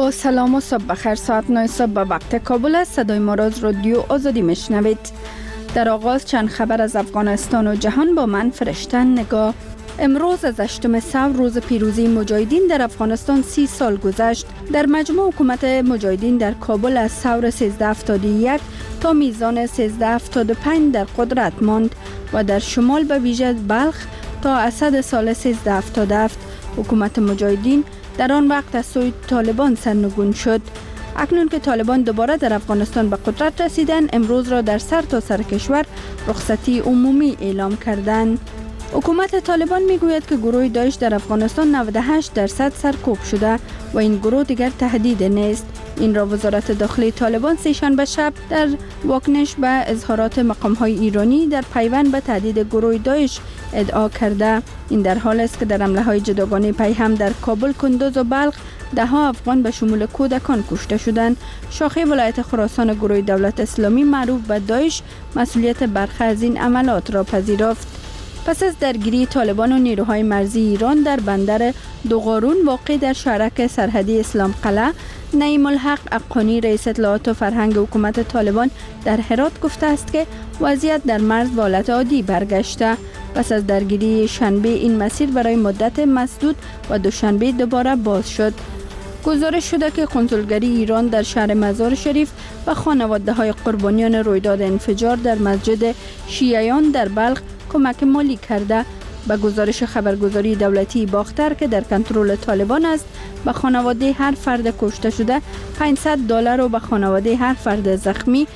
با سلام و صبح بخیر. ساعت 9 صبح به وقت کابل است. صدای ما را از رادیو آزادی میشنوید. در آغاز چند خبر از افغانستان و جهان با من فرشته نگاه. امروز از 8 ثور روز پیروزی مجاهدین در افغانستان 30 سال گذشت. در مجموع حکومت مجاهدین در کابل از ثور 1371 تا میزان 1375 در قدرت ماند و در شمال به ویژه بلخ تا اسد سال 1377 حکومت مجاهدین در آن وقت از سوی طالبان سرنگون شد. اکنون که طالبان دوباره در افغانستان به قدرت رسیدند، امروز را در سرتاسر کشور رخصتی عمومی اعلام کردند. حکومت طالبان میگوید که گروه داعش در افغانستان 98% سرکوب شده و این گروه دیگر تهدید نیست. این را وزارت داخلی طالبان سه‌شنبه شب در واکنش به اظهارات مقام‌های ایرانی در پیوند به تهدید گروه داعش ادعا کرده. این در حال است که در حمله‌های جداگانه پیهم در کابل، کندوز و بلخ ده‌ها افغان به شمول کودکان کشته شدند. شاخه ولایت خراسان گروه دولت اسلامی معروف به داعش مسئولیت برخی از این عملات را پذیرفت. پس از درگیری طالبان و نیروهای مرزی ایران در بندر دوغارون واقع در شهرک سرحدی اسلام قلعه، نعیم الحق اقانی رئیس اطلاعات و فرهنگ حکومت طالبان در هرات گفته است که وضعیت در مرز به حالت عادی برگشته. پس از درگیری شنبه این مسیر برای مدت مسدود و دوشنبه دوباره باز شد. گزارش شده که کنسولگری ایران در شهر مزار شریف و خانواده‌های قربانیان رویداد انفجار در مسجد شیعیان در بلخ کمک مالی کرده. به گزارش خبرگزاری دولتی باختر که در کنترل طالبان است، به خانواده هر فرد کشته شده $500 و به خانواده هر فرد زخمی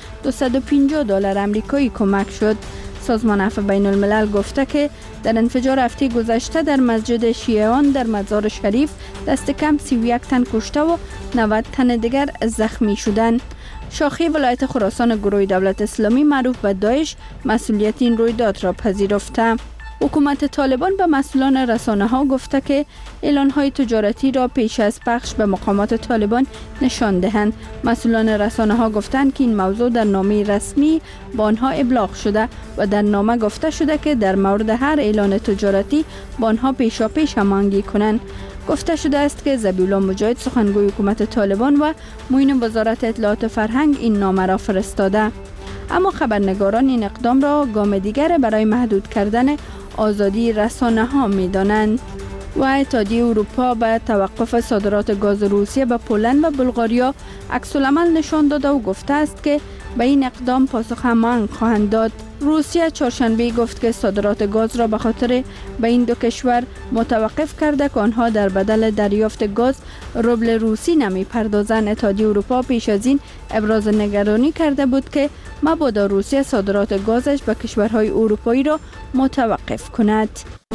$250 آمریکایی کمک شد. سازمان عفو بین الملل گفته که در انفجار هفته گذشته در مسجد شیعیان در مزار شریف دست کم 31 تن کشته و 90 تن دیگر زخمی شدند. شاخه ولایت خراسان گروه دولت اسلامی معروف به داعش مسئولیت این رویداد را پذیرفته. حکومت طالبان به مسئولان رسانه‌ها گفته که اعلان‌های تجارتی را پیش از پخش به مقامات طالبان نشان دهند. مسئولان رسانه‌ها گفتند که این موضوع در نامه رسمی با آنها ابلاغ شده و در نامه گفته شده که در مورد هر اعلان تجارتی با آنها پیشاپیش هماهنگی کنند. گفته شده است که ذبیح‌الله مجاهد سخنگوی حکومت طالبان و معین وزارت اطلاعات و فرهنگ این نامه را فرستاده. اما خبرنگاران این اقدام را گام دیگر برای محدود کردن آزادی رسانه‌ها می‌دانند. و اتحادیه اروپا به توقف صادرات گاز روسیه به پولند و بلغاریا عکس‌العمل نشان داده و گفته است که به این اقدام پاسخ هماهنگ خواهند داد. روسیه چهارشنبه گفت که صادرات گاز را به خاطر به این دو کشور متوقف کرده که آنها در بدل دریافت گاز روبل روسی نمی‌پردازند. اتحادیه اروپا پیش از این ابراز نگرانی کرده بود که مبادا روسیه صادرات گازش به کشورهای اروپایی را متوقف کند.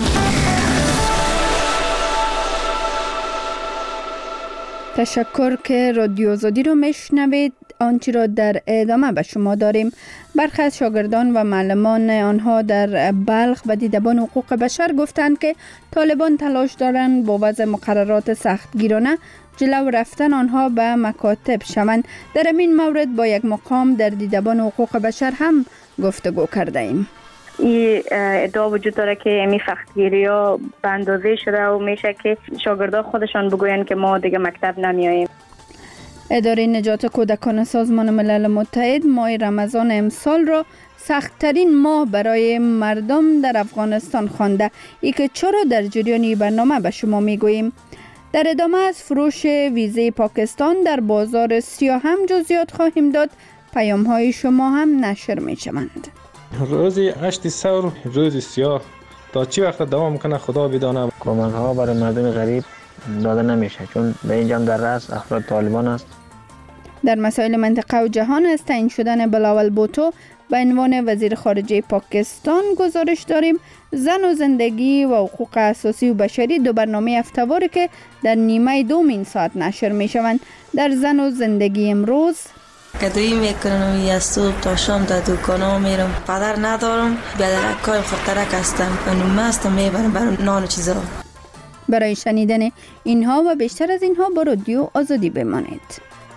تشکر که رادیو آزادی رو میشنوید. آنچه را در ادامه به شما داریم. برخی از شاگردان و معلمان آنها در بلخ و دیدبان حقوق بشر گفتند که طالبان تلاش دارند با وضع مقررات سختگیرانه جلو رفتن آنها به مکاتب شوند. در این مورد با یک مقام در دیدبان حقوق بشر هم گفتگو کرده ایم. این ادعا وجود داره که امی سختگیری ها به اندازه شده و میشه که شاگردان خودشان بگوین که ما دیگه مکتب نمیاییم. اداره نجات کودکان سازمان ملل متحد ماه رمضان امسال را سخت‌ترین ماه برای مردم در افغانستان خوانده. ای که چرا در جریان این برنامه به شما میگوییم. در ادامه از فروش ویزه پاکستان در بازار سیاه هم جزئیات خواهیم داد. پیام‌های شما هم نشر می‌شوند. روز 8 ثور روز سیاه تا چی وقت دوام کنه خدا بداند. کمک‌ها برای مردم غریب داده نمیشه چون به اینجا در رأس افراد طالبان است. در مسائل منطقه و جهان از تعیین شدن بلاول بوتو به عنوان وزیر خارجه پاکستان گزارش داریم. زن و زندگی و حقوق اساسی و بشری دو برنامه هفته‌واره که در نیمه دوم این ساعت نشر میشوند. در زن و زندگی امروز کدویی میکنم از صبح تا شام در دکانا میرم. پدر ندارم، بیادرکای خودترک هستم. من مستم میبرم برای نان و چیزا. برای شنیدن اینها و بیشتر از اینها با رادیو آزادی بمانید.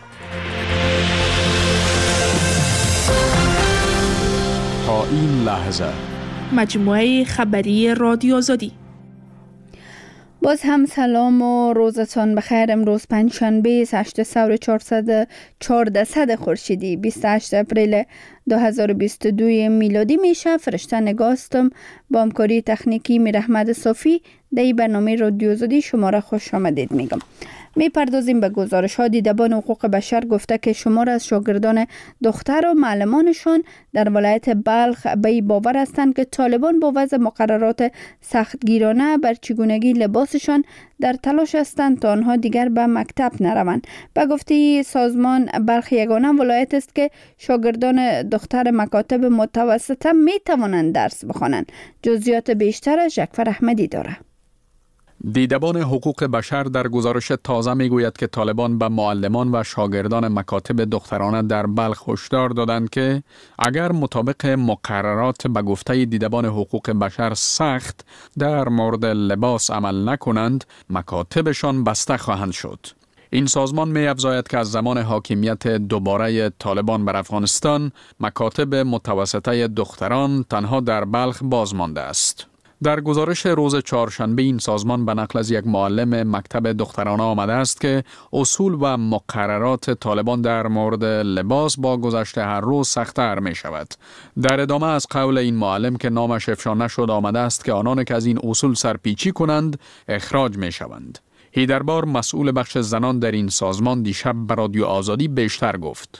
تا این لحظه مجموعه خبری رادیو آزادی. باز هم سلام و روزتان بخیر. امروز پنجشنبه 8 ثور 414 خورشیدی 28 اپریل 2022 میلادی میشه. فرشته نگاستم با همکاری تکنیکی میرحمد صافی در این برنامه رادیو آزادی شما را خوش آمدید میگم. میپردازیم به گزارش ها. دیدبان حقوق بشر گفته که شمار از شاگردان دختر و معلمانشان در ولایت بلخ به این باور هستند که طالبان با وضع مقررات سختگیرانه بر چگونگی لباسشان در تلاش هستند تا آنها دیگر به مکتب نروند. به گفته سازمان بلخ یگانه ولایت است که شاگردان دختر مکاتب متوسطه می توانند درس بخوانند. جزئیات بیشتر جعفر احمدی داره. دیدبان حقوق بشر در گزارش تازه میگوید که طالبان به معلمان و شاگردان مکاتب دخترانه در بلخ هشدار دادند که اگر مطابق مقررات به گفته دیدبان حقوق بشر سخت در مورد لباس عمل نکنند، مکاتبشان بسته خواهند شد. این سازمان می افزاید که از زمان حاکمیت دوباره طالبان بر افغانستان، مکاتب متوسطه دختران تنها در بلخ باز مانده است. در گزارش روز چهارشنبه این سازمان به نقل از یک معلم مکتب دخترانه آمده است که اصول و مقررات طالبان در مورد لباس با گذشت هر روز سخت‌تر می شود. در ادامه از قول این معلم که نامش افشا نشد آمده است که آنان که از این اصول سرپیچی کنند اخراج می شوند. هیدربار مسئول بخش زنان در این سازمان دیشب به رادیو آزادی بیشتر گفت.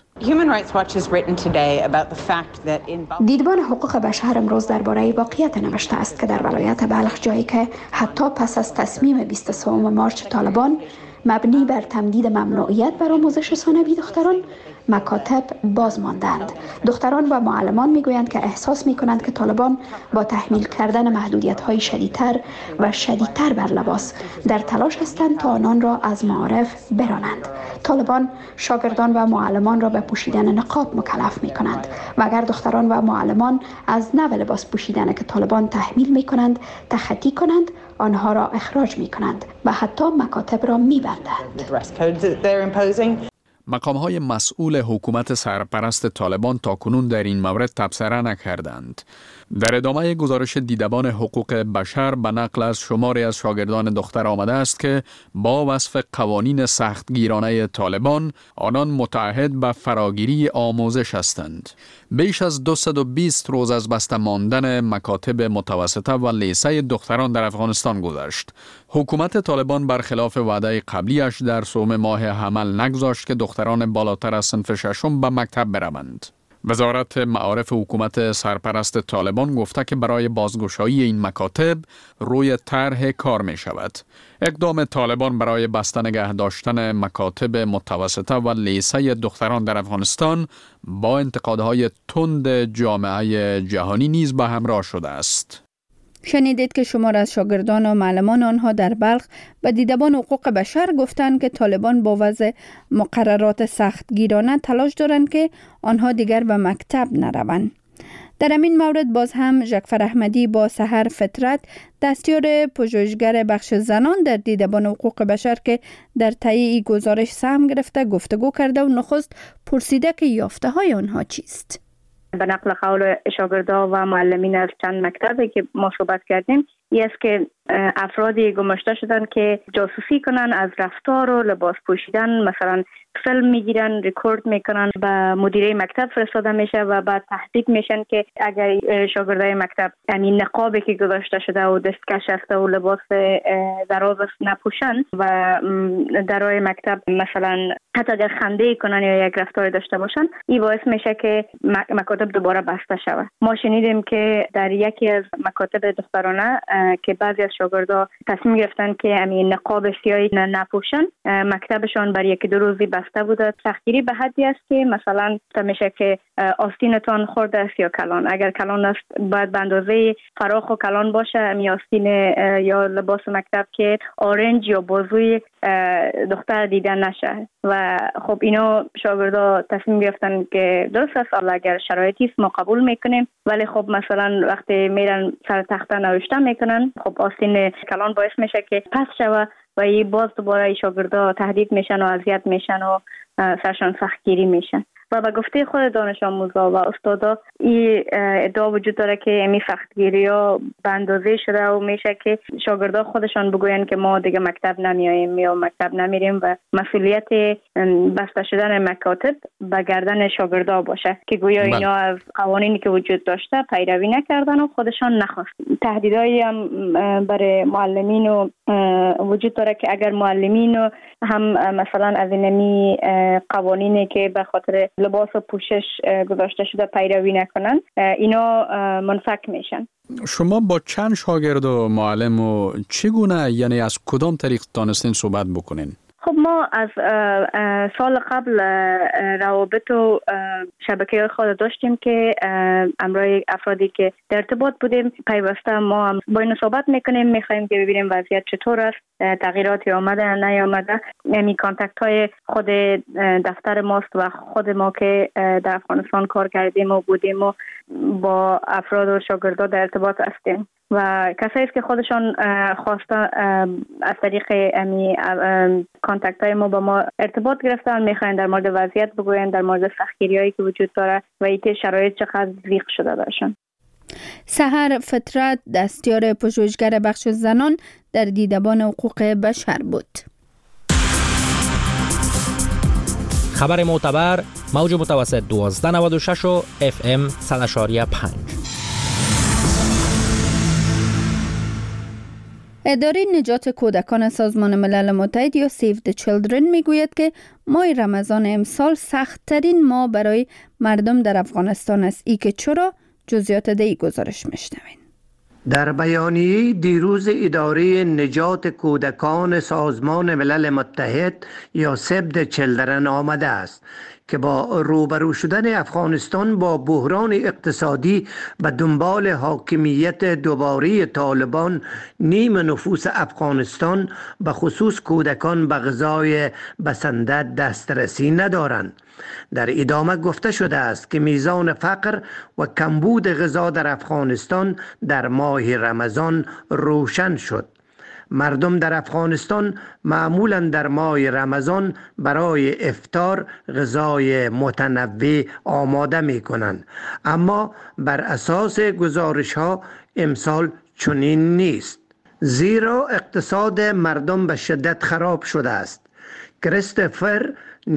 دیدبان حقوق بشر امروز درباره واقعیت نوشته است که در ولایت بلخ، جایی که حتی پس از تصمیم 23 مارچ طالبان مبنی بر تمدید ممنوعیت بر آموزش ثانوی دختران، مکاتب باز ماندند. دختران و معلمان میگویند که احساس میکنند که طالبان با تحمیل کردن محدودیت‌های شدیدتر و شدیدتر بر لباس در تلاش هستند تا آنان را از معارف برانند. طالبان شاگردان و معلمان را به پوشیدن نقاب مکلف میکنند و اگر دختران و معلمان از نوع لباس پوشیدن که طالبان تحمیل میکنند تخطی کنند، آنها را اخراج میکنند و حتی مکاتب را میبندند. مقام‌های مسئول حکومت سرپرست طالبان تاکنون در این مورد تبصره نکردند. در ادامه گزارش دیدبان حقوق بشر به نقل از شماری از شاگردان دختر آمده است که با وصف قوانین سختگیرانه طالبان آنان متعهد به فراگیری آموزش هستند. بیش از 220 روز از بسته ماندن مکاتب متوسطه و لیسه دختران در افغانستان گذشت. حکومت طالبان برخلاف وعده قبلیش در سوم ماه حمل نگذاشت که دختران بالاتر از صنف ششم به مکتب بروند. وزارت معارف حکومت سرپرست طالبان گفته که برای بازگشایی این مکاتب روی طرح کار می شود. اقدام طالبان برای بسته نگه داشتن مکاتب متوسطه و لیسه دختران در افغانستان با انتقادهای تند جامعه جهانی نیز به همراه شده است. شنیدید که شمار از شاگردان و معلمان آنها در بلخ به دیدبان حقوق بشر گفتند که طالبان با وضع مقررات سختگیرانه تلاش دارند که آنها دیگر به مکتب نروند. در همین مورد باز هم جعفر احمدی با سحر فطرت، دستیار پژوهشگر بخش زنان در دیدبان حقوق بشر که در طی گزارش سهم گرفته گفتگو کرده و نخست پرسیده که یافته های آنها چیست. به نقل قول شاگردان و معلمین از چند مکتبی که ما صحبت کردیم، این است که افرادی گماشته شدن که جاسوسی کنن از رفتار و لباس پوشیدن، مثلا فیلم میگیرن، ریکورد میکنن، به مدیره مکتب فرستاده میشه و بعد تهدید میشن که اگر شاگردای مکتب یعنی نقابی که گذاشته شده و دستکش است و لباس دراز نپوشن و درای مکتب مثلا حتی اگر خنده کنن یا یک رفتار داشته باشن، این باعث میشه که مکاتب دوباره بسته شود. ما شنیدیم که در یکی از مکاتب دخترانه که بعضی از شاگردا تصمیم گرفتن که همین نقاب سیاهی نپوشن، مکتبشان برای 1-2 روزی بسته بوده. سختگیری به حدی است که مثلا میشه که آستینتان خورده است یا کلان، اگر کلان است باید به اندازه فراخ و کلان باشه. همین آستین یا لباس مکتب که آرنج یا بازوی دختر دیده نشه و خب اینا شاگردا تصمیم گرفتن که درست است اگر شرایطی است ما قبول میکنیم، ولی خب مثلا وقتی میرن سر تخته نوشته میکنن، خب آستین کلان باعث میشه که پس شوه و این باز دوباره شاگردا تهدید میشن و اذیت میشن و سرشان سختگیری میشن. و به گفته خود دانش آموزا و استادا این ادعا وجود داره که امی سختگیری ها به اندازه شده و میشه که شاگردا خودشان بگوین که ما دیگه مکتب نمیاییم یا مکتب نمیریم و مسئولیت بسته شدن مکاتب به گردن شاگردا باشه که گویا اینا از قوانینی که وجود داشته پیروی نکردن و خودشان نخواست. تهدیدایی هم برای معلمین و وجود داره که اگر معلمین هم مثلا از اینمی قوانینی که به خاطر لباس و پوشش گذاشته شده پیروی نکنن اینا منفک میشن. شما با چند شاگرد و معلم و چگونه یعنی از کدام طریق دانستین صحبت بکنین؟ خب ما از سال قبل روابط و شبکه خود داشتیم که امرای افرادی که در ارتباط بودیم پیوسته ما هم با این صحبت میکنیم، میخوایم که ببینیم وضعیت چطور است، تغییراتی آمده نیامده. یعنی کانتکت های خود دفتر ماست و خود ما که در افغانستان کار کردیم و بودیم و با افراد و شاگردان در ارتباط هستیم و کسایی است که خودشان خواسته از طریق امی کانتکت های ما با ما ارتباط گرفتن، میخواین در مورد وضعیت بگوین، در مورد سختگیری هایی که وجود داره و اینکه شرایط چقدر ضیق شده داشتن. سحر فطرت دستیار پژوهشگر بخش زنان در دیدبان حقوق بشر بود. خبر معتبر موج متوسط 1296 و FM 100.5. اداره نجات کودکان سازمان ملل متحد یا Save the Children میگوید که ماه رمضان امسال سخت‌ترین ماه برای مردم در افغانستان است. ای که چرا؟ جزئیات دی گزارش میشنوین. در بیانیه دیروز اداره نجات کودکان سازمان ملل متحد یا Save the Children آمده است که با روبرو شدن افغانستان با بحران اقتصادی به دنبال حاکمیت دوباره طالبان، نیم نفوس افغانستان به خصوص کودکان به غذای بسنده دسترسی ندارند. در ادامه گفته شده است که میزان فقر و کمبود غذا در افغانستان در ماه رمضان روشن شد. مردم در افغانستان معمولاً در ماه رمضان برای افطار غذای متنوع آماده می کنند، اما بر اساس گزارش ها امسال چنین نیست، زیرا اقتصاد مردم به شدت خراب شده است. کریستوفر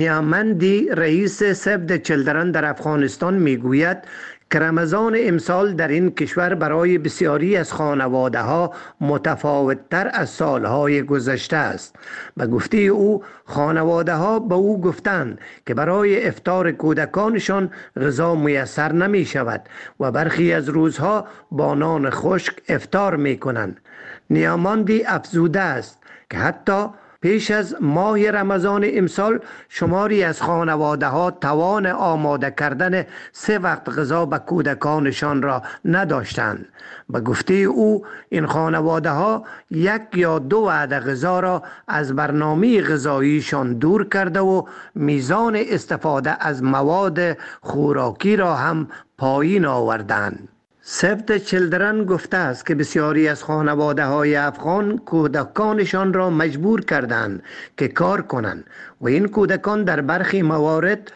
نیامندی رئیس Save the Children در افغانستان میگوید که رمضان امسال در این کشور برای بسیاری از خانواده ها متفاوت‌تر از سالهای گذشته است. به گفته او خانواده ها به او گفتند که برای افطار کودکانشان غذا میسر نمی شود و برخی از روزها با نان خشک افطار می کنند. نیاماندی افزوده است که حتی پیش از ماه رمضان امسال شماری از خانواده ها توان آماده کردن 3 وقت غذا به کودکانشان را نداشتند. به گفته او این خانواده ها 1 یا 2 وعده غذا را از برنامه غذاییشان دور کرده و میزان استفاده از مواد خوراکی را هم پایین آوردند. Save the Children گفته است که بسیاری از خانواده های افغان کودکانشان را مجبور کردند که کار کنند و این کودکان در برخی موارد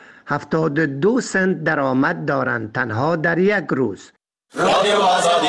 72 سنت درآمد دارند تنها در یک روز. رادیو آزادی.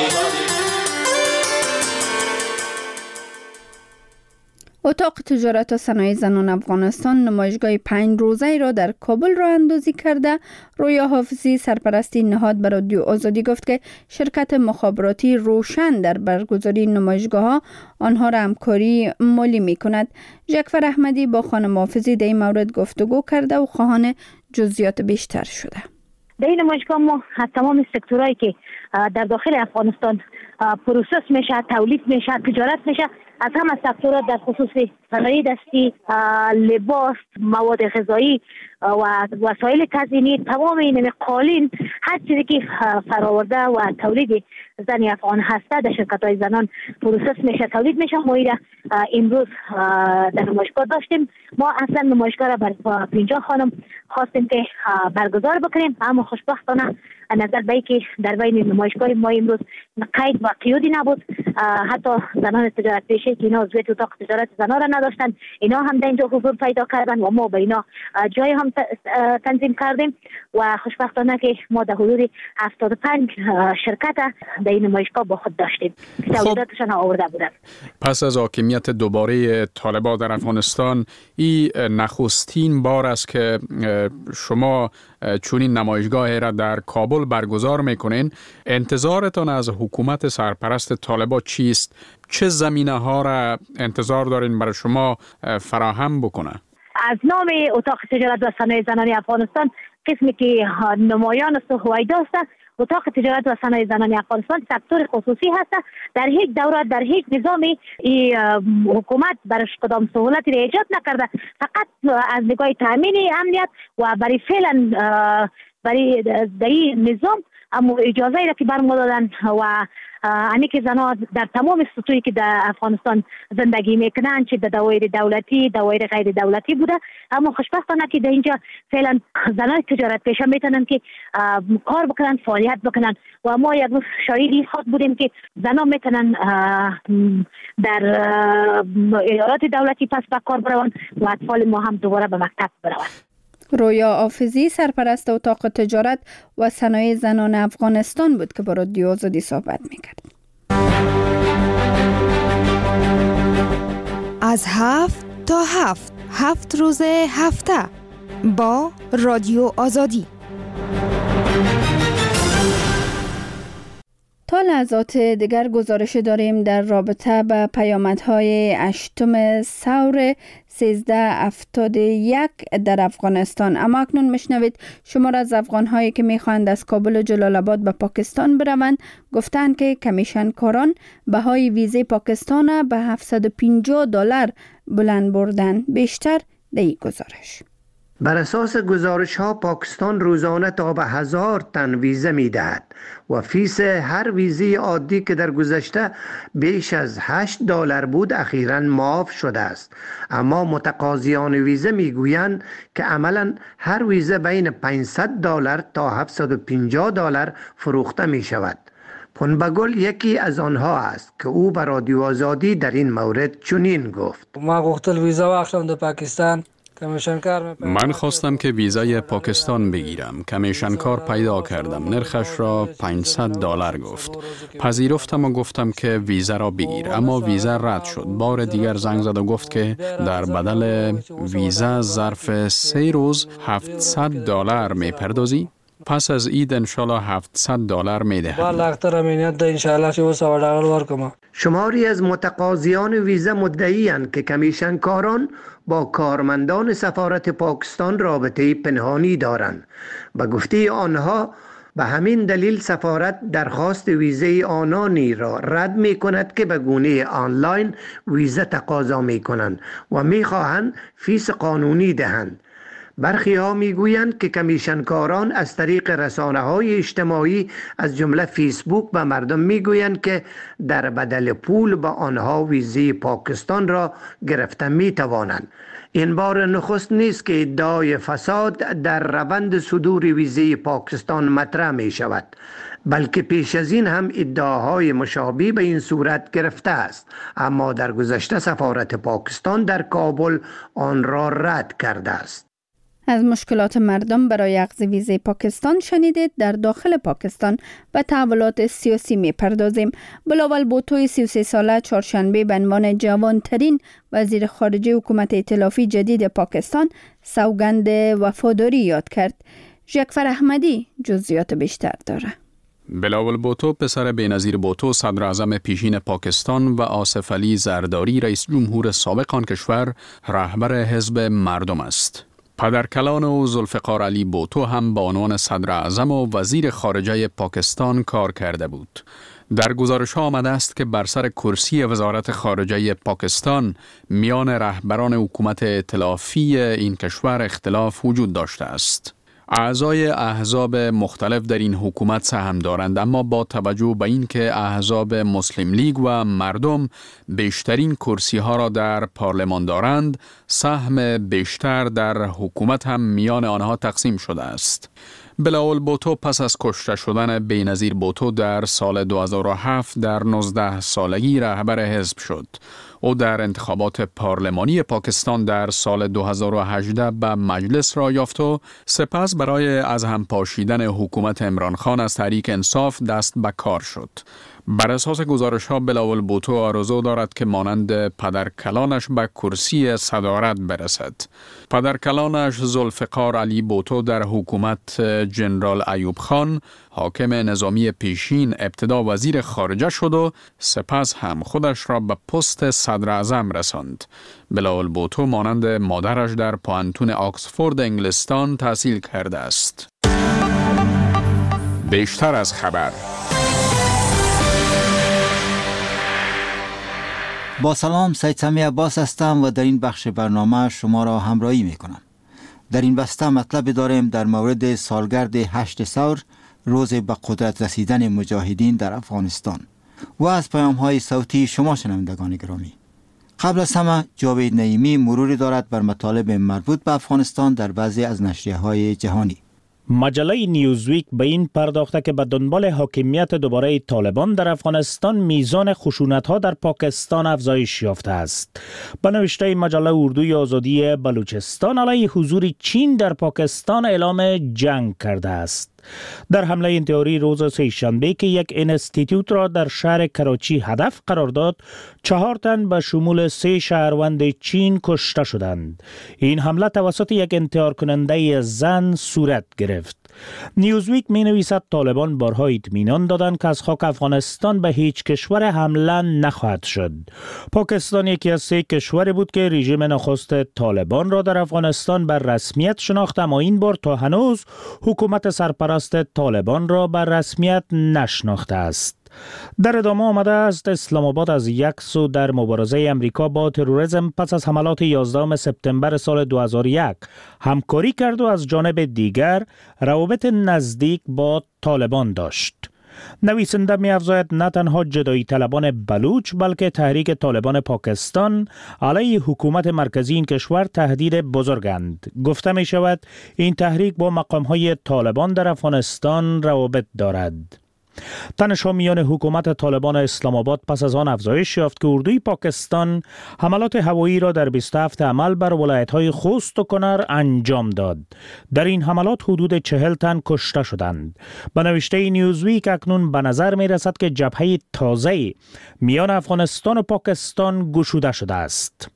اتاق تجارت و صنایع زنان افغانستان نمایشگاه 5 روزه را در کابل راه اندازی کرده. رویا حافظی سرپرستی نهاد بر رادیو آزادی گفت که شرکت مخابراتی روشن در برگزاری نمایشگاه ها آنها را همکاری مالی می کند. جعفر احمدی با خانم حافظی در این مورد گفتگو کرده و خواهان جزئیات بیشتر شده. در این نمایشگاه ما از تمام سکتورهایی که در داخل افغانستان پروسس میشه، تولید میشه، تجارت میشه، از همه سکتورها در خصوص صنایع دستی، لباس، مواد غذایی و وسایل تزیینی، تمام این قالین، هر چیزی که فرآورده و تولید زن افغان هسته در شرکت‌های زنان پروسس میشه، تولید میشه. ما امروز در نمایشگاه داشتیم. ما اصلا نمایشگاه را بر 50 خانم خواستیم که برگزار بکنیم، اما خوشبختانه نظر به اینکه در بین نمایشگاه ما امروز قید و قیودی نبود. حتی زنان تجارت پیشه که اینا عضویت اتاق تجارت زنان را نداشتن، اینا هم در اینجا حضور پیدا کردن و ما به اینا جای هم تنظیم کردیم و خوشبختانه که ما در حدود 75 شرکت در این نمایشگاه با خود داشتیم که تولیداتشان آورده بودن. پس از حاکمیت دوباره طالبان در افغانستان، این نخستین بار است که شما چونین نمایشگاه را در کابل برگزار میکنین. انتظارتان از حکومت سرپرست طالبان چیست؟ چه زمینه ها را انتظار دارین برای شما فراهم بکنه؟ از نام اتاق تجارت و صنایع زنان افغانستان، قسمی که نمایان است و هویدا است، اتاق تجارت و صنایع زنان افغانستان سکتور خصوصی هست. در هیچ دوره در هیچ نظامی حکومت برش کدام سهولتی را ایجاد نکرده، فقط از نگاه تامین امنیت و برای فعلا برای در این نظام اما اجازه را که برما دادن و انی که زنها در تمام سطوحی که در افغانستان زندگی میکنن، چه در دوایر دولتی، دوایر غیر دولتی بوده، اما خوشبختانه که در اینجا فعلا زنان تجارت پیشه میتونن که کار بکنن، فعالیت بکنن و ما یک روز شاهدی خود بودیم که زنها میتونن در ادارات دولتی پس به کار بروند و اطفال ما هم دوباره به مکتب بروند. رویا آفزی سرپرست اتاق تجارت و صنایع زنان افغانستان بود که با رادیو آزادی صحبت میکرد. از 7 تا 7 روز هفته با رادیو آزادی. تا لحظات دیگر گزارش داریم در رابطه با پیامدهای 8 ثور 1371 در افغانستان. اما اکنون میشنوید شمار از افغانهایی که میخواهند از کابل و جلال آباد به پاکستان بروند گفتند که کمیشنکاران بهای ویزه پاکستان به $750 بلند بردن. بیشتر در این گزارش. بر اساس گزارش ها پاکستان روزانه تا به 1000 تن ویزه می دهد و فیس هر ویزه عادی که در گذشته بیش از $8 بود اخیراً معاف شده است. اما متقاضیان ویزه می گویند که عملاً هر ویزه بین $500 تا $750 فروخته می شود. پنبگل یکی از آنها است که او به رادیو آزادی در این مورد چنین گفت: ما گفتل ویزا واخلم در پاکستان. من خواستم که ویزای پاکستان بگیرم. کمیشنکار پیدا کردم. نرخش را $500 گفت. پذیرفتم و گفتم که ویزا را بگیر، اما ویزا رد شد. بار دیگر زنگ زد و گفت که در بدل ویزا ظرف 3 روز $700 میپردازی. پس از عید انشالله $700 میدهم. شماری از متقاضیان ویزه مدعی‌اند که کمیشنکاران با کارمندان سفارت پاکستان رابطه پنهانی دارند. به گفته آنها به همین دلیل سفارت درخواست ویزه آنانی را رد می کند که به گونه آنلاین ویزه تقاضا می کنند و می خواهند فیس قانونی دهند. برخی ها می گویند که کمیشنکاران از طریق رسانه های اجتماعی از جمله فیسبوک به مردم می گویند که در بدل پول با آنها ویزه پاکستان را گرفته می توانند. این بار نخست نیست که ادعای فساد در روند صدور ویزه پاکستان مطرح می شود، بلکه پیش از این هم ادعاهای مشابه به این صورت گرفته است، اما در گذشته سفارت پاکستان در کابل آن را رد کرده است. از مشکلات مردم برای اخذ ویزه پاکستان شنیدید. در داخل پاکستان به تحولات سیاسی می پردازیم. بلاول بوتو 33 ساله چهارشنبه به عنوان جوانترین وزیر خارجه حکومت ائتلافی جدید پاکستان سوگند وفاداری یاد کرد. جعفر احمدی جزئیات بیشتر داره. بلاول بوتو پسر بینظیر بوتو صدر اعظم پیشین پاکستان و آصف علی زرداری رئیس جمهور سابق آن کشور رهبر حزب مردم است. پدرکلان و ذوالفقار علی بوتو هم با عنوان صدر اعظم و وزیر خارجه پاکستان کار کرده بود. در گزارش ها آمده است که بر سر کرسی وزارت خارجه پاکستان میان رهبران حکومت ائتلافی این کشور اختلاف وجود داشته است. اعضای احزاب مختلف در این حکومت سهم دارند، اما با توجه به اینکه احزاب مسلم لیگ و مردم بیشترین کرسی ها را در پارلمان دارند، سهم بیشتر در حکومت هم میان آنها تقسیم شده است. بلاول بوتو پس از کشته شدن بینظیر بوتو در سال 2007 در 19 سالگی رهبر حزب شد. او در انتخابات پارلمانی پاکستان در سال 2018 به مجلس را یافت و سپس برای از هم پاشیدن حکومت عمران خان از تحریک انصاف دست به کار شد. بر اساس گزارش‌ها بلاول بوتو آرزو دارد که مانند پدرکلانش به کرسی صدارت برسد. پدرکلانش ذوالفقار علی بوتو در حکومت جنرال ایوب خان حاکم نظامی پیشین ابتدا وزیر خارجه شد و سپس هم خودش را به پست صدر اعظم رساند. بلاول بوتو مانند مادرش در پوهنتون آکسفورد انگلستان تحصیل کرده است. بیشتر از خبر. با سلام، سید سمی عباس هستم و در این بخش برنامه شما را همراهی می کنم. در این بسته مطلب داریم در مورد سالگرد 8 ثور، روز به قدرت رسیدن مجاهدین در افغانستان و از پیام‌های صوتی شما شنوندگان گرامی. قبل از همه جاوید نعیمی مروری دارد بر مطالب مربوط به افغانستان در بعضی از نشریه‌های جهانی. مجله نیوزویک به این پرداخته که به دنبال حاکمیت دوباره طالبان در افغانستان میزان خشونت‌ها در پاکستان افزایش یافته است. به نوشته مجله اردوی آزادی بلوچستان علیه حضور چین در پاکستان اعلام جنگ کرده است. در حمله انتحاری روز سه‌شنبه که یک انستیتوت را در شهر کراچی هدف قرار داد، 4 تن به شمول 3 شهروند چین کشته شدند. این حمله توسط یک انتحار کننده زن صورت گرفت. نیوزویک می نویسد طالبان بارها اطمینان دادند که از خاک افغانستان به هیچ کشور حمله نخواهد شد. پاکستان یکی از 3 کشوری بود که رژیم نخست طالبان را در افغانستان بر رسمیت شناخت، اما این بار تا هنوز حکومت سرپرست طالبان را بر رسمیت نشناخته است. در ادامه آمده است اسلام آباد از یک سو در مبارزه امریکا با تروریسم پس از حملات 11 سپتامبر سال 2001 همکاری کرد و از جانب دیگر روابط نزدیک با طالبان داشت. نویسنده می افزاید نه تنها جدایی طلبان بلوچ بلکه تحریک طالبان پاکستان علیه حکومت مرکزی این کشور تهدید بزرگند. گفته می شود این تحریک با مقام‌های طالبان در افغانستان روابط دارد. تنش‌ها میان حکومت طالبان اسلام آباد پس از آن افزایش یافت که اردوی پاکستان حملات هوایی را در 27 عمل بر ولایت‌های خوست و کنر انجام داد. در این حملات حدود 40 تن کشته شدند. به نوشته نیوزویک اکنون به نظر می‌رسد که جبهه تازه‌ای میان افغانستان و پاکستان گشوده شده است.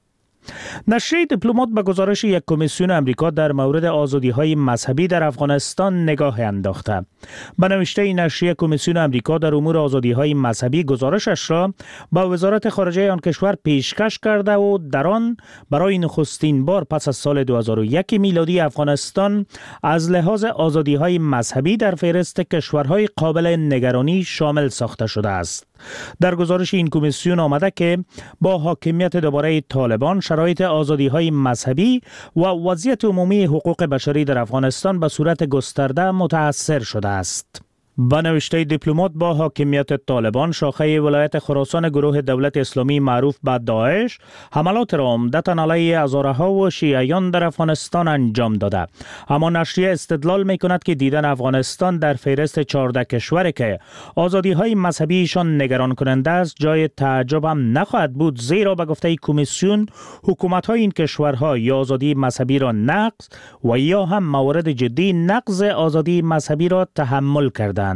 نشریه دیپلمات به گزارش یک کمیسیون امریکا در مورد آزادی‌های مذهبی در افغانستان نگاه انداخته. به نوشته نشریه، کمیسیون امریکا در امور آزادی‌های مذهبی گزارشش را به وزارت خارجه آن کشور پیشکش کرده و در آن برای نخستین بار پس از سال 2001 میلادی افغانستان از لحاظ آزادی‌های مذهبی در فهرست کشورهای قابل نگرانی شامل ساخته شده است. در گزارش این کمیسیون آمده که با حاکمیت دوباره طالبان شرایط آزادی‌های مذهبی و وضعیت عمومی حقوق بشری در افغانستان به صورت گسترده متأثر شده است. به نوشته دیپلمات، با حاکمیت طالبان شاخه ولایت خراسان گروه دولت اسلامی معروف به داعش حملات را عمدتاً علیه هزارها و شیعیان در افغانستان انجام داده. اما نشریه استدلال می کند که دیدن افغانستان در فهرست 14 کشوری که آزادی‌های مذهبیشان نگران کننده است جای تعجب هم نخواهد بود، زیرا به گفته کمیسیون حکومت‌های این کشورها یا آزادی مذهبی را نقض و یا هم موارد جدی نقض آزادی مذهبی را تحمل کردند.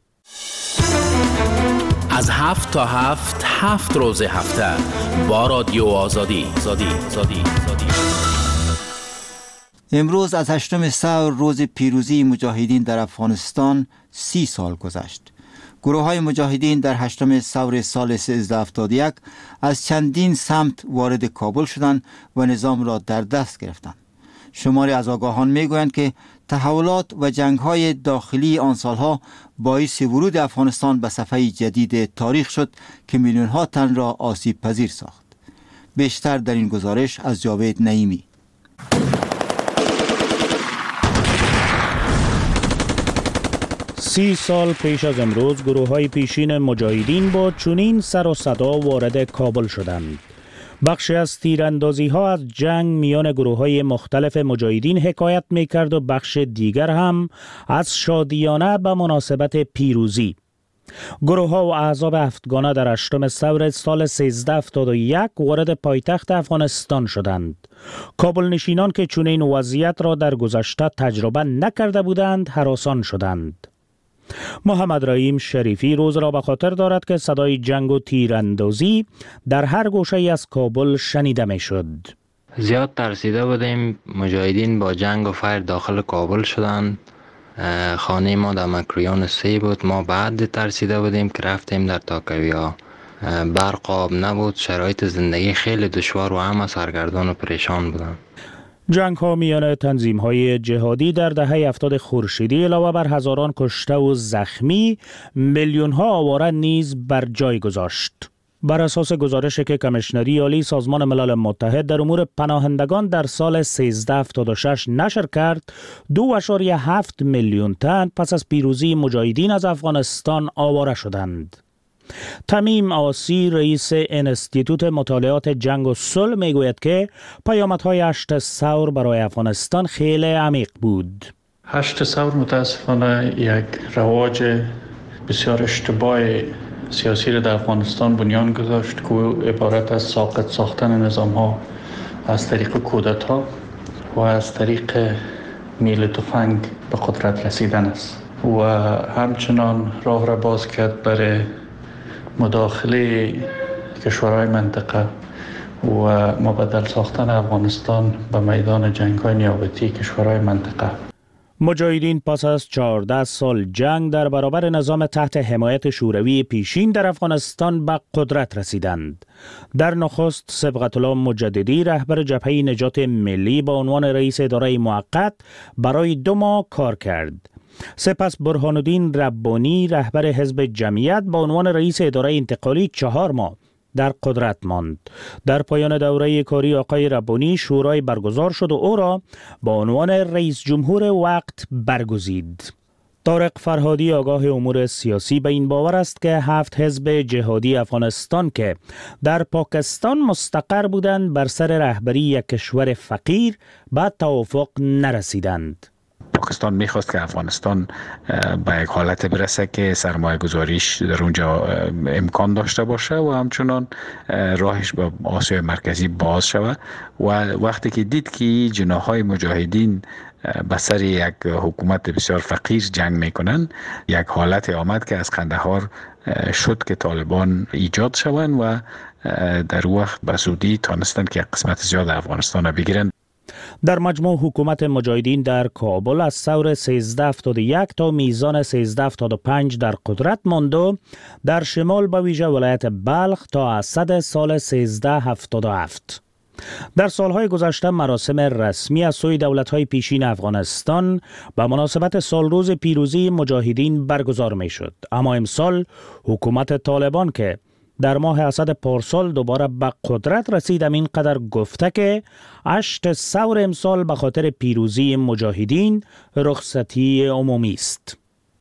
از 7 تا 7 روز هفته با رادیو آزادی. امروز از 8 ثور، روز پیروزی مجاهدین در افغانستان، 30 سال گذشت. گروه های مجاهدین در 8 ثور سال 1371 از چندین سمت وارد کابل شدند و نظام را در دست گرفتند. شماری از آگاهان میگویند که تحولات و جنگ‌های داخلی آن سالها باعث ورود افغانستان به صفحه جدید تاریخ شد که میلیون‌ها تن را آسیب پذیر ساخت. بیشتر در این گزارش از جاوید نعیمی. سی سال پیش از امروز گروه‌های پیشین مجاهدین با چنین سر و صدا وارد کابل شدند. بخشی از تیراندازی ها از جنگ میان گروه های مختلف مجاهدین حکایت می کرد و بخش دیگر هم از شادیانه به مناسبت پیروزی. گروه ها و احزاب هفتگانه در 8 ثور سال 1371 وارد پایتخت افغانستان شدند. کابل نشینان که چنین وضعیت را در گذشته تجربه نکرده بودند هراسان شدند. محمد رحیم شریفی روز را به خاطر دارد که صدای جنگ و تیراندازی در هر گوشه از کابل شنیده می شد. زیاد ترسیده بودیم. مجاهدین با جنگ و فیر داخل کابل شدند. خانه ما در مکریان 3 بود. ما بعد ترسیده بودیم که رفتیم در تاکویا. برق آب نبود. شرایط زندگی خیلی دشوار و همه سرگردان و پریشان بودند. جنگ ها میان تنظیم های جهادی در دهه 70 خورشیدی علاوه بر هزاران کشته و زخمی، میلیون ها آواره نیز بر جای گذاشت. بر اساس گزارشی که کمیشنری عالی سازمان ملل متحد در امور پناهندگان در سال 1376 نشر کرد، 2.7 میلیون تن پس از پیروزی مجاهدین از افغانستان آواره شدند. تمیم آسی رئیس انستیتوت مطالعات جنگ و صلح میگوید که پیامدهای 8 ثور برای افغانستان خیلی عمیق بود. 8 ثور متاسفانه یک رواج بسیار اشتباه سیاسی را در افغانستان بنیان گذاشت که عبارت از ساقط ساختن نظام ها از طریق کودتا و از طریق میل تفنگ به قدرت رسیدن است و همچنان راه را باز کرد برای مداخله کشورهای منطقه و مبدل ساختن افغانستان به میدان جنگ‌های نیابتی کشورهای منطقه. مجاهدین پس از 14 سال جنگ در برابر نظام تحت حمایت شوروی پیشین در افغانستان به قدرت رسیدند. در نخست صبغت الله مجددی رهبر جبهه نجات ملی با عنوان رئیس اداره موقت برای 2 ماه کار کرد. سپس برهان الدین ربانی رهبر حزب جمعیت با عنوان رئیس اداره انتقالی 4 ماه در قدرت ماند. در پایان دوره کاری آقای ربانی شورای برگزار شد و او را با عنوان رئیس جمهور وقت برگزید. طارق فرهادی آگاه امور سیاسی به این باور است که 7 حزب جهادی افغانستان که در پاکستان مستقر بودند بر سر رهبری یک کشور فقیر به توافق نرسیدند. پاکستان میخواست که افغانستان به یک حالت برسه که سرمایه گذاریش در اونجا امکان داشته باشه و همچنان راهش به آسیای مرکزی باز شود و وقتی که دید که جناحهای مجاهدین به سر یک حکومت بسیار فقیر جنگ میکنن، یک حالت آمد که از قندهار شد که طالبان ایجاد شوند و در وقت به زودی تانستند که قسمت زیاد افغانستان را بگیرند. در مجموع حکومت مجاهدین در کابل از ثور 1371 تا میزان 1375 در قدرت ماند و در شمال به ویژه ولایت بلخ تا اسد سال 1377. در سالهای گذشته مراسم رسمی از سوی دولت‌های پیشین افغانستان به مناسبت سالروز پیروزی مجاهدین برگزار می‌شد. اما امسال حکومت طالبان که در ماه اسد پارسال دوباره به قدرت رسید اینقدر گفته که 8 ثور امسال به خاطر پیروزی مجاهدین رخصتی عمومی است.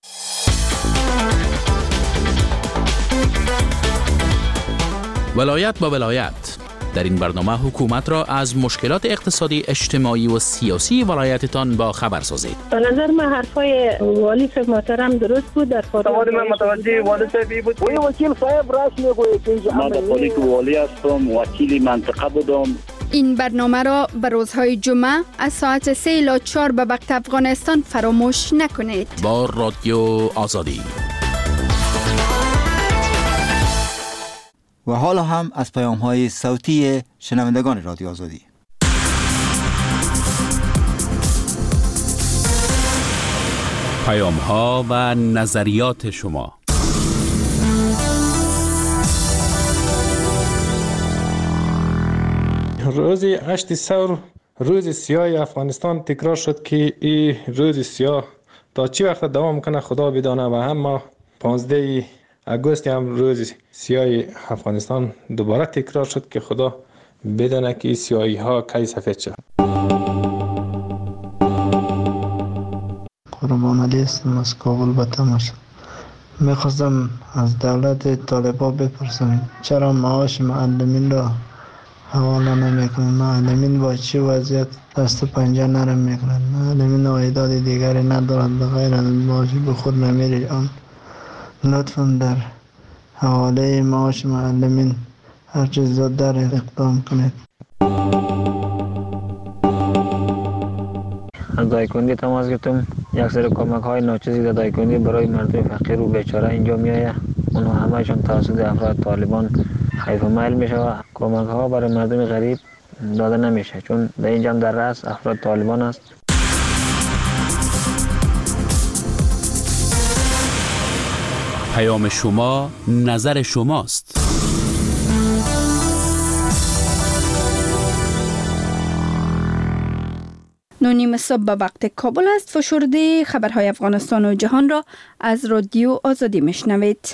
ولایت با ولایت. در این برنامه حکومت را از مشکلات اقتصادی، اجتماعی و سیاسی ولایتتان با خبر سازید. به نظر من حرفای والی صاحب محترم درست بود. در سوال من متوجه والی صاحبی بود. وکیل صاحب راست میگوید که من پلیس والی هستم، وکیل منطقه بودم. این برنامه را به روزهای جمعه از ساعت 3 الی 4 به وقت افغانستان فراموش نکنید. با رادیو آزادی. و حالا هم از پیام‌های صوتی شنوندگان رادیو آزادی. پیام‌ها و نظریات شما. روز 8 ثور روز سیاه افغانستان تکرار شد که این روز سیاه تا چی وقت دوام کنه خدا بدانه و هم 15 اگست هم روز سیاه افغانستان دوباره تکرار شد که خدا بدانه که سیاهی ها کی سفید شد. قربان علی هستم از کابل به تماشا. میخواستم از دولت طالبان بپرسم چرا معاش معلمین را حواله نمیکنن. معلمین با چه وضعیت دست و پنجه نرم میکنن. معلمین عایدات دیگری ندارند غیر از معاش به خود نمیره. آن لطفا در حواله معاش معلمین هر چیز زودتر اقدام کنید. از دایکندی تماس گرفتم. یک سری کمک های ناچیزی در دایکندی برای مردم فقیر و بیچاره اینجا میآید. اونها همهشون توسط افراد طالبان حیف و میل میشه و کمک ها برای مردم غریب داده نمیشه، چون در اینجا در رأس افراد طالبان است. پیام شما، نظر شماست. نونیم صبح به وقت کابل است. فشرده خبرهای افغانستان و جهان را از رادیو آزادی میشنوید.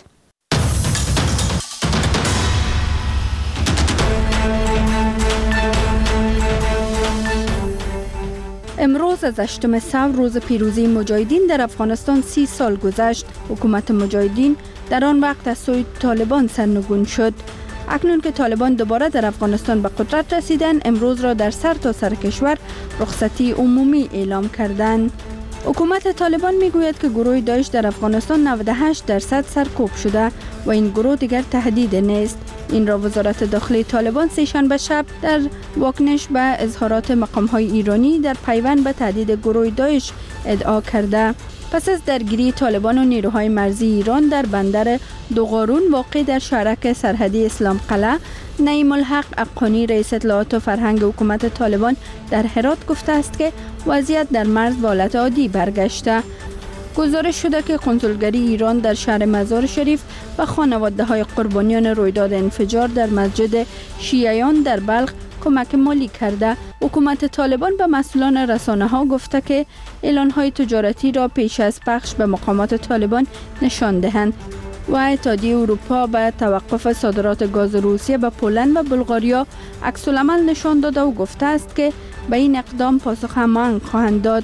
امروز از 8 ثور روز پیروزی مجاهدین در افغانستان 30 سال گذشت. حکومت مجاهدین در آن وقت از سوی طالبان سرنگون شد. اکنون که طالبان دوباره در افغانستان به قدرت رسیدند، امروز را در سرتاسر کشور رخصتی عمومی اعلام کردند. حکومت طالبان میگوید که گروه داعش در افغانستان 98% سرکوب شده و این گروه دیگر تهدید نیست. این را وزارت داخلی طالبان سه‌شنبه شب در واکنش به اظهارات مقام‌های ایرانی در پیوند به تهدید گروه داعش ادعا کرده. پس از درگیری طالبان و نیروهای مرزی ایران در بندر دوغارون واقع در شهرک سرحدی اسلام قلعه، نعیم الحق اقانی رئیس اطلاعات و فرهنگ حکومت طالبان در هرات گفته است که وضعیت در مرز به حالت عادی برگشته. گزارش شده که کنسولگری ایران در شهر مزار شریف و خانواده‌های قربانیان رویداد انفجار در مسجد شیعیان در بلخ کمک مالی کرده. حکومت طالبان به مسئولان رسانه‌ها گفته که اعلان‌های تجارتی را پیش از پخش به مقامات طالبان نشان دهند و اتحادیه اروپا به توقف صادرات گاز روسیه به پولند و بلغاریا عکس‌العمل نشان داده و گفته است که به این اقدام پاسخ هماهنگ خواهند داد.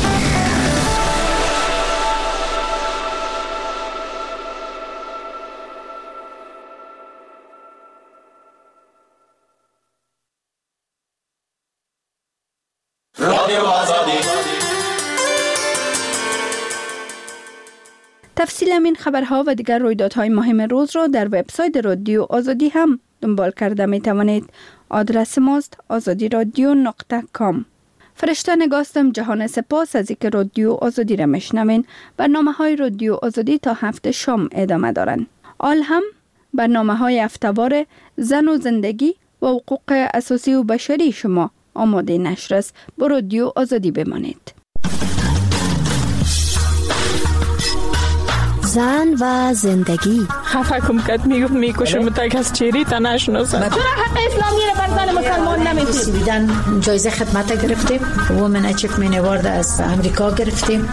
تفصیل این خبرها و دیگر رویدادهای مهم روز را در وبسایت رادیو آزادی هم دنبال کرده می توانید. آدرس ماست azadiradio.com. فرشته نگاستم جهان سپاس از اینکه رادیو آزادی را میشنوین. برنامه‌های رادیو آزادی تا 7 شام ادامه دارند. آل هم برنامه‌های هفته‌وار زن و زندگی و حقوق اساسی و بشری شما آماده نشر است. با رادیو آزادی بمانید. زن و زندگی. خفه کم کد میگفت میکشم تا کس چیری تا نشناسم. چرا حق اسلامی رو بر زن مسلمان نمیدید؟ بیدن جایزه خدمت گرفتیم. وومن اچیومنت اوارد از امریکا گرفتیم.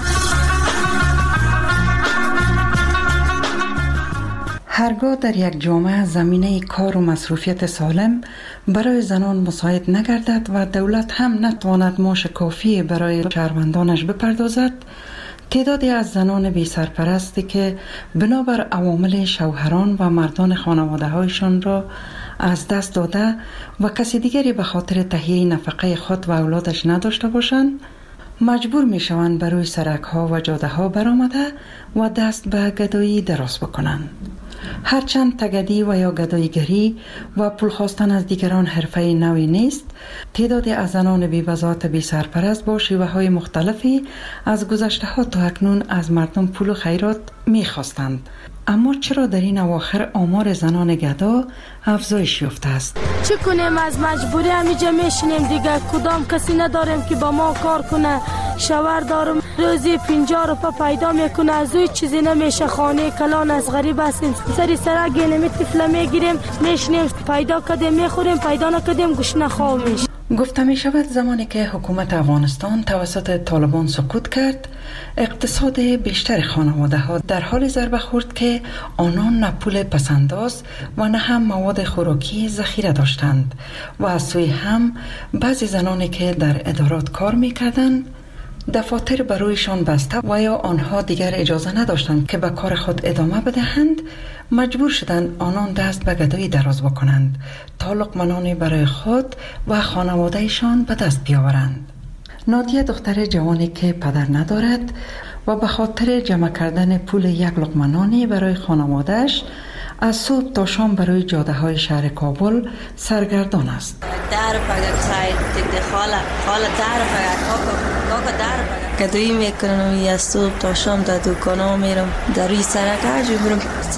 هرگاه در یک جامعه زمینه کار و مصروفیت سالم برای زنان مساعد نگردد و دولت هم نتواند معاش کافی برای شهروندانش بپردازد، تعدادی از زنان بی سرپرستی که بنابر عوامل شوهران و مردان خانواده هایشان را از دست داده و کسی دیگری به خاطر تهیه نفقه خود و اولادش نداشته باشند، مجبور می شوند بر روی سرک ها و جاده ها برآمده و دست به گدایی دراز بکنند. هرچند تگدی و یا گداییگری و پول خواستن از دیگران حرفه نوی نیست، تعدادی از زنان بی بضاعت بی سرپرست با شیوه های مختلفی از گذشته ها تا اکنون از مردم پول و خیرات می خواستند. اما چرا در این اواخر آمار زنان گدا افزایش یافته است؟ چه کنیم؟ از مجبوری همیجا میشینیم دیگه. کدام کسی نداریم که با ما کار کنه. شوهر دارم روزی 50 روپیه پیدا میکنه، از اوی چیزی نمیشه. خانه کلان از غریب هستیم، سری سرک گلمی طفله میگیریم میشینیم، پیدا کردیم میخوریم، پیدا نکردیم گوشنه خواه میشه. گفته می شود زمانی که حکومت افغانستان توسط طالبان سقوط کرد، اقتصاد بیشتر خانواده ها در حال ضربه خورد که آنان نه پول پسنداز و نه هم مواد خوراکی ذخیره داشتند و از سوی هم بعضی زنانی که در ادارات کار می کردند دفاتر برویشان بسته و یا آنها دیگر اجازه نداشتند که به کار خود ادامه بدهند مجبور شدند آنان دست به گدایی دراز بکنند تا لقمه برای خود و خانوادهشان به دست بیاورند. نادیه دختر جوانی که پدر ندارد و به خاطر جمع کردن پول یک لقمه نانی برای خانوادهش از صبح تا شام برای جاده های شهر کابل سرگردان است. گدایی میکنم از صبح تا شام در دکانا میرم، در روی سرک هر جو برم